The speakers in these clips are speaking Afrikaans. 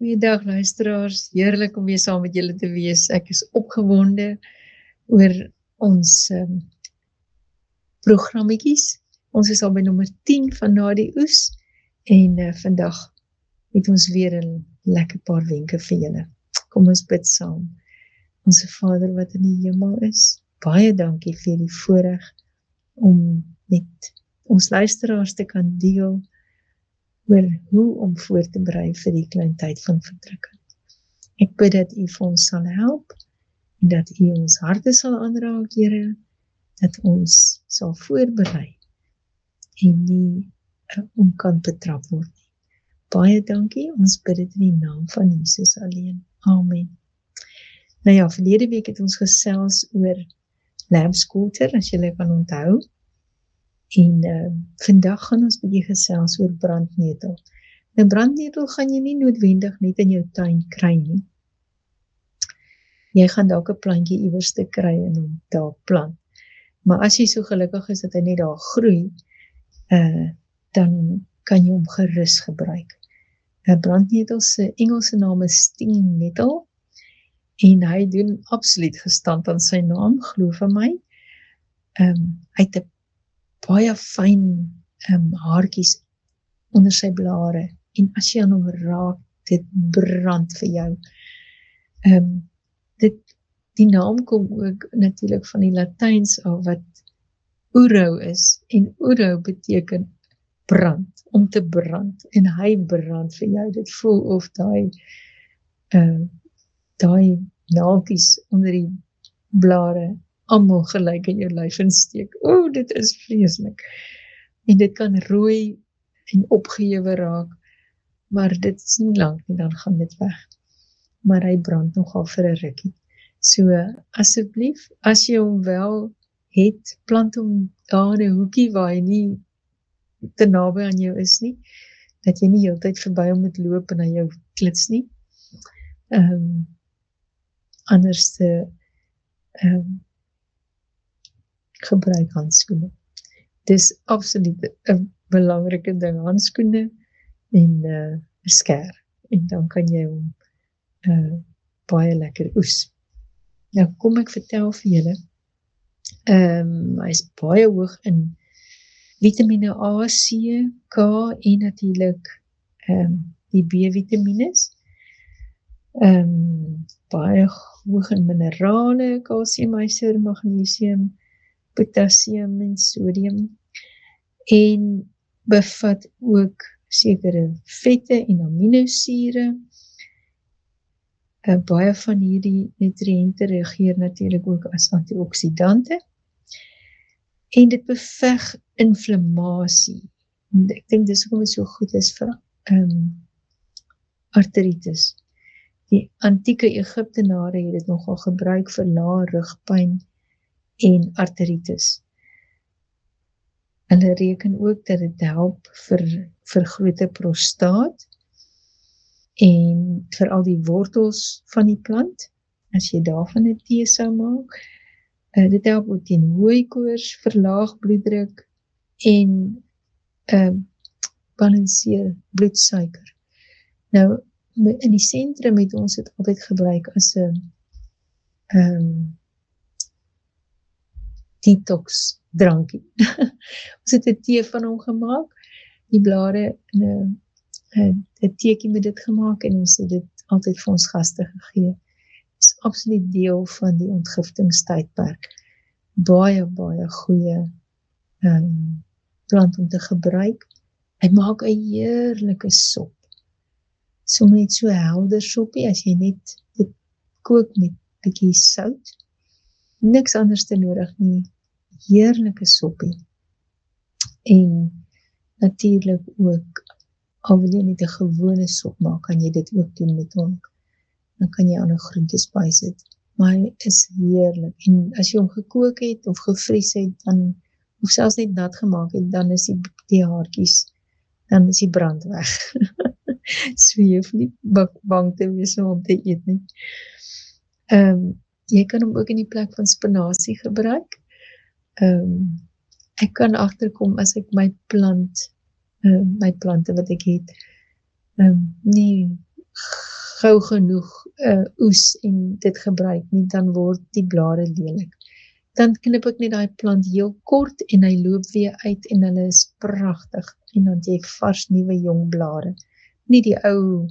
Goeiedag luisteraars, heerlik om weer saam met julle te wees. Ek is opgewonde oor ons programmetjies. Ons is al by nommer 10 van Na die Oes en vandag het ons weer 'n lekker paar wenke vir julle. Kom ons bid saam. Onse Vader wat in die hemel is, baie dankie vir die voorreg om met ons luisteraars te kan deel oor hoe om voor te berei vir die klein tyd van verdrukking. Ek bid dat U vir ons sal help en dat U ons harte sal aanraak, Here, dat ons sal voorberei en nie om kan betrap word nie. Baie dankie, ons bid dit in die naam van Jesus alleen. Amen. Nou ja, verlede week het ons gesels oor lamb's quarter, as julle kan onthou. En vandag gaan ons bietjie gesels oor brandnetel. Nou brandnetel gaan jy nie noodwendig net in jou tuin kry nie. Jy gaan dalk 'n plantjie iewers te kry en hom daar plant. Maar as jy so gelukkig is dat hy net daar groei, dan kan jy hom gerus gebruik. Brandnetel se Engelse naam is stinging nettle en hy doen absoluut gestand aan sy naam, glo vir my. Hy het 'n baie fyn haartjies onder sy blare en as jy aan hom raak, dit brand vir jou. Die naam kom ook natuurlik van die Latyns af wat uro is en uro beteken brand, om te brand en hy brand vir jou. Dit voel of daai naaltjies onder die blare almal gelyk in jou lyf insteek. Dit is vreeslik. En dit kan rooi en opgehewe raak, maar dit is nie lank nie, dan gaan dit weg. Maar hy brand nogal vir 'n rukkie. So, asseblief, as jy hom wel het, plant hom daar in 'n hoekie waar hy nie te naby aan jou is nie, dat jy nie heeltyd verby hom moet loop en aan jou klits nie. Anders gebruik handskoene. Dis absoluut 'n belangrike ding, handskoene en 'n skêr. En dan kan jy hom baie lekker oes. Nou kom ek vertel vir julle. Hy is baie hoog in vitamine A, C, K en natuurlik die B-vitamines. Baie hoog in minerale, kalsium, yster, magnesium, potassium en sodium en bevat ook sekere vette en aminosure. Baie van hierdie nutriënte reageer natuurlik ook as antioksidante en dit beveg inflammasie. Ek dink dis hoekom dit so goed is vir arteritis. Die antieke Egiptenare het dit nogal gebruik vir lae rugpyn en arteritis. Hulle reken ook dat dit help vir vergrote prostaat en vir al die wortels van die plant, as jy daarvan 'n tee sou maak. Dit help ook teen hooikoors, verlaag bloeddruk en balanseer bloedsuiker. Nou, in die sentrum het ons dit altyd gebruik as 'n detox drankie. Ons het 'n tee van hom gemaak, die blare in 'n teekie met dit gemaak en ons het dit altyd vir ons gaste gegee. Dit is absoluut deel van die ontgiftingstydperk. Baie goeie plant om te gebruik. Hy maak 'n heerlike sop. Soms net so helder soppie, as jy net dit kook met bietjie sout. Niks anders te nodig nie. Heerlike soppie. En natuurlik ook, al wil jy net 'n gewone sop maak, kan jy dit ook doen met hom. Dan kan jy ander groentes bysit. Maar hy is heerlik. En as jy hom gekook het of gevries het, dan, of selfs net nat gemaak het, dan is die haartjies, dan is die brand weg. So jy hoef nie bang te wees om te eet nie. Jy kan hom ook in die plek van spinasie gebruik. Ek kan agterkom as ek my plante wat ek het, nie gou genoeg oes en dit gebruik nie, dan word die blare lelik. Dan knip ek net die plant heel kort en hy loop weer uit en hulle is pragtig. En dan het jy vars nuwe jong blare. Nie die ou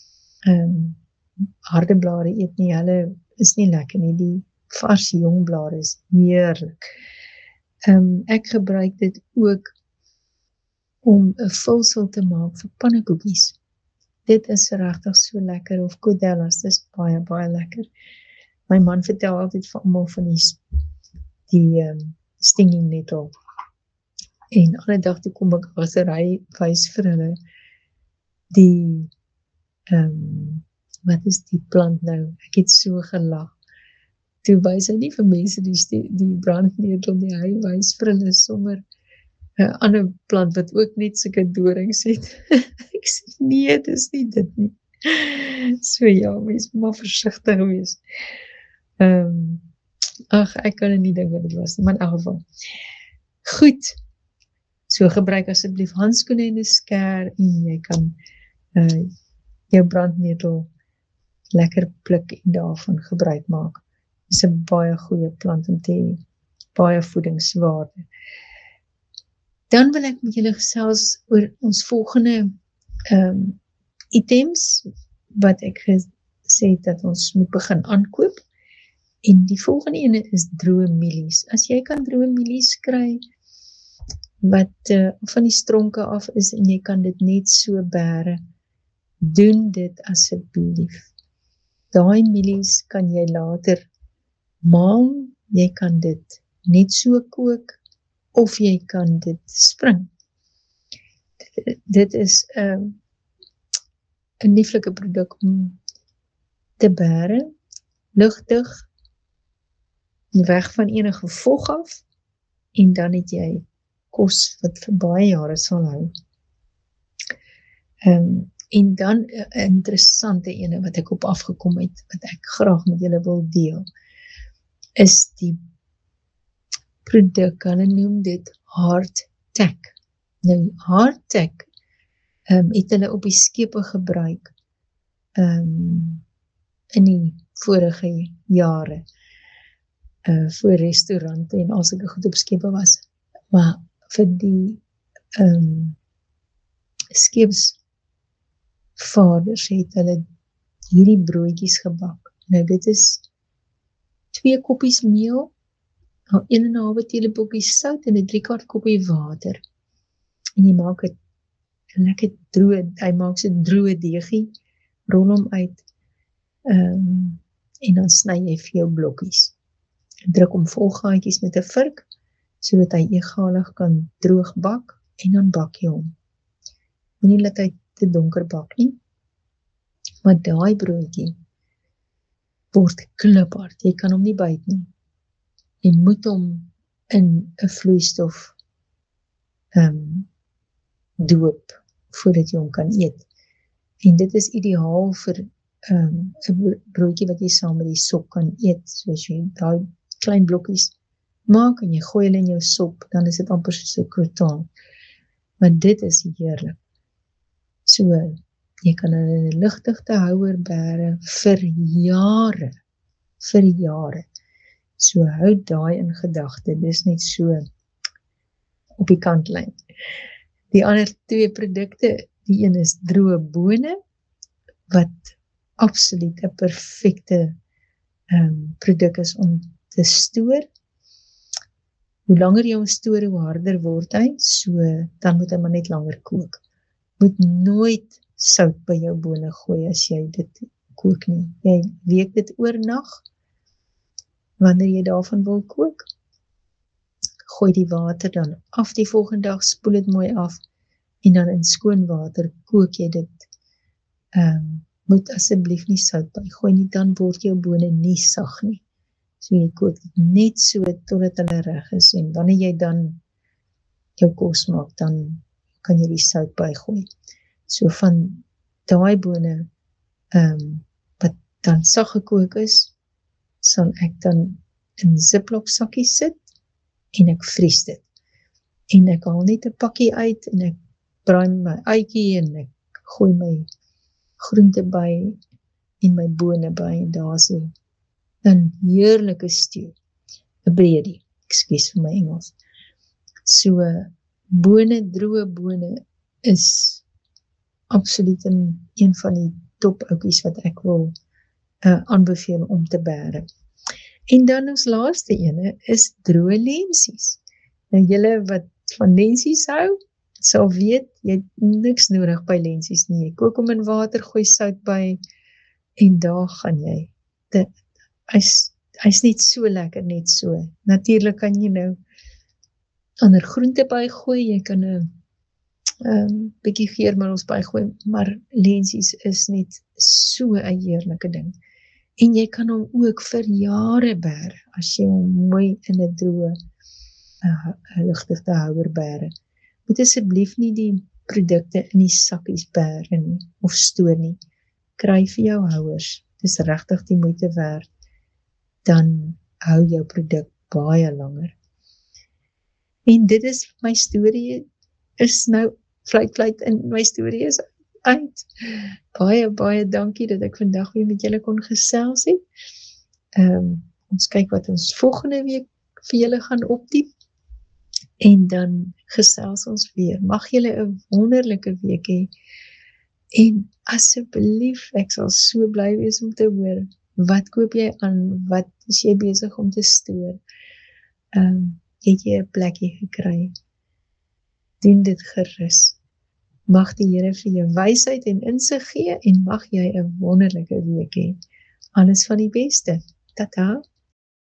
harde blare eet nie, hulle is nie lekker nie, die vars jong blare is heerlik. Ek gebruik dit ook om 'n vulsel te maak vir pannekoekies. Dit is regtig so lekker, of kodellas, dis baie, baie lekker. My man vertel altyd vir almal van die stinging nettle. En alle dag toe kom ek agter hy wys vir hulle die, wat is die plant nou? Ek het so gelag. Toe wys hy nie vir mense die brandnetel nie, hy wys vir hulle sommer 'n ander plant wat ook net sulke dorings het. Ek sê, nee, dis nie dit nie. So ja, mens moet maar versigtig wees. Ek kan nie dink wat dit was nie, maar in elk geval. Goed, so gebruik asseblief handskoene en 'n skêr en jy kan jou brandnetel lekker pluk en daarvan gebruik maak. Dis 'n baie goeie plant om te hê, baie voedingswaarde. Dan wil ek met julle gesels oor ons volgende items wat ek gesê het dat ons moet begin aankoop. En die volgende ene is droë mielies. As jy kan droë mielies kry wat van die stronke af is en jy kan dit net so bære, doen dit asseblief. Daai mielies kan jy later maal, jy kan dit net so kook, of jy kan dit spring. Dit is 'n lieflike produk om te bære, lugtig, weg van enige vog af, en dan het jy kos wat vir baie jare sal hou. En dan 'n interessante ene wat ek op afgekom het, wat ek graag met julle wil deel, is die produk, hulle noem dit hardtack. Nou, hardtack het hulle op die skepe gebruik in die vorige jare, voor restaurante en al sulke goed op skepe was. Maar vir die skeepsvaarders het hulle hierdie broodjies gebak. Nou, dit is 2 koppies meel, 1,5 teelepeltjie sout en 'n 3/4 koppie water. En jy maak het lekker droë, hy maak so droë deegie, rol hom uit, en dan sny jy vir jou blokkies. Druk hom vol gaatjies met 'n vurk, sodat hy egalig kan droog bak, en dan bak jy hom. Moenie laat hy te donker bak nie, maar daai broodjie word kliphard, jy kan hom nie byt nie. Jy moet hom in 'n vloeistof doop, voordat jy hom kan eet. En dit is ideaal vir 'n broodjie wat jy saam met die sop kan eet, soos jy daai klein blokkies maak, en jy gooi hulle in jou sop, dan is dit amper soos 'n croûton. Maar dit is heerlik. So, jy kan hulle in 'n ligdigte houer bære vir jare. So, hou daai in gedagte, dis net so op die kantlyn. Die ander 2 produkte, die een is droë bone, wat absoluut 'n perfekte produk is om te stoor. Hoe langer jy hom stoor, hoe harder word hy, so dan moet hy maar net langer kook. Moet nooit sout by jou bone gooi as jy dit kook nie. Jy week dit oornag, wanneer jy daarvan wil kook. Gooi die water dan af die volgende dag, spoel dit mooi af, en dan in skoon water kook jy dit. Moet asseblief nie sout bygooi nie, dan word jou bone nie sag nie. So jy kook dit net so totdat hulle reg is, en wanneer jy dan jou kos maak, dan kan jy die sout bygooi. So van daai bone wat dan sag gekook is, sal ek dan in ziplock sakkies sit, en ek vries dit. En ek haal net 'n pakkie uit, en ek braai my uitjie, en ek gooi my groente by, en my bone by en daar so dan heerlike stew, 'n breadie, ekskuus vir my Engels. So, bone, droë bone is absoluut een van die top oukies wat ek wil aanbeveel om te bære. En dan ons laaste ene is droë lensies. Nou julle wat van lensies hou, sal weet, jy het niks nodig by lensies nie. Jy kook hom in water, gooi sout by, en daar gaan jy. Hy's net so lekker, net so. Natuurlik kan jy nou ander groente bygooi, jy kan 'n bietjie geurmiddels bygooi, maar lensies is net so 'n heerlike ding. En jy kan hom ook vir jare bære, as jy hom mooi in 'n droë, lugdigte houer bære. Moet asseblief nie die produkte in die sakkies bære nie, of stoor nie. Kry vir jou houers, dis regtig die moeite werd, dan hou jou produk baie langer. En dit is my storie, is nou fluit in my storie is uit. Baie dankie dat ek vandag weer met julle kon gesels het. Ons kyk wat ons volgende week vir julle gaan opdiep. En dan gesels ons weer. Mag julle 'n wonderlike week hê. En asseblief, ek sal so bly wees om te hoor, wat koop jy aan, wat is jy besig om te stoor? Het jy 'n plekkie gekry? Doen dit gerus. Mag die Here vir jou wysheid en insig gee en mag jy 'n wonderlike week hê. Alles van die beste. Tata.